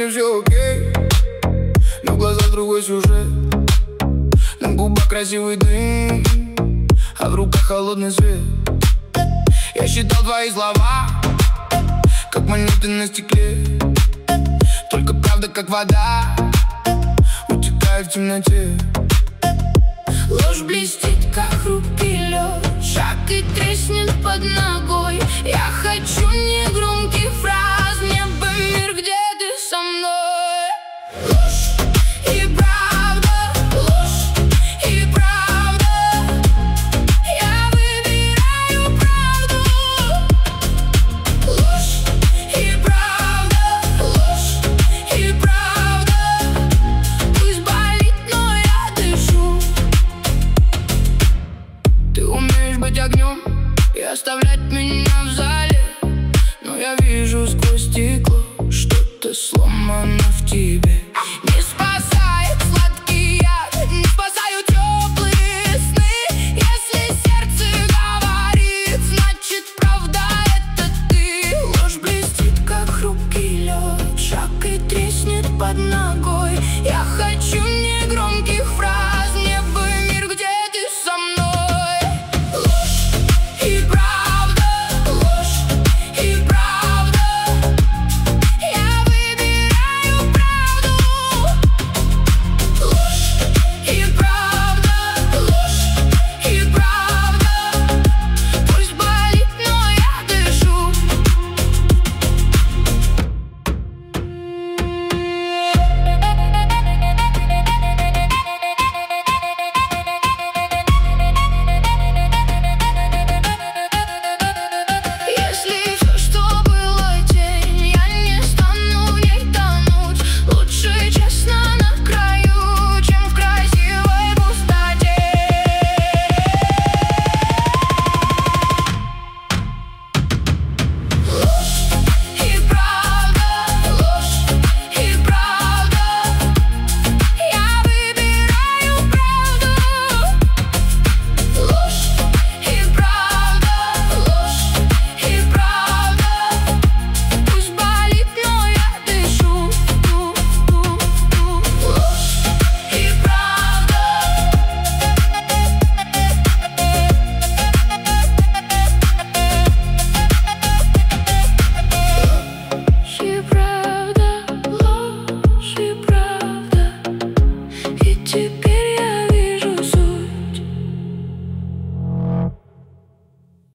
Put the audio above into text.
мне все окей, но в глазах другой сюжет. На губах красивый дым, а в руках холодный свет. Я считал твои слова, как монеты на стекле. Только правда, как вода, утекает в темноте. Ложь блестит, как хрупкий лед. Шаг и треснет под ногой. Я хочу негромких фраз. Мне бы мир, где ты со мной. Ложь и правда, ложь и правда. Я выбираю правду. Ложь и правда, ложь и правда. Пусть болит, но я дышу. Ты умеешь быть огнем и оставлять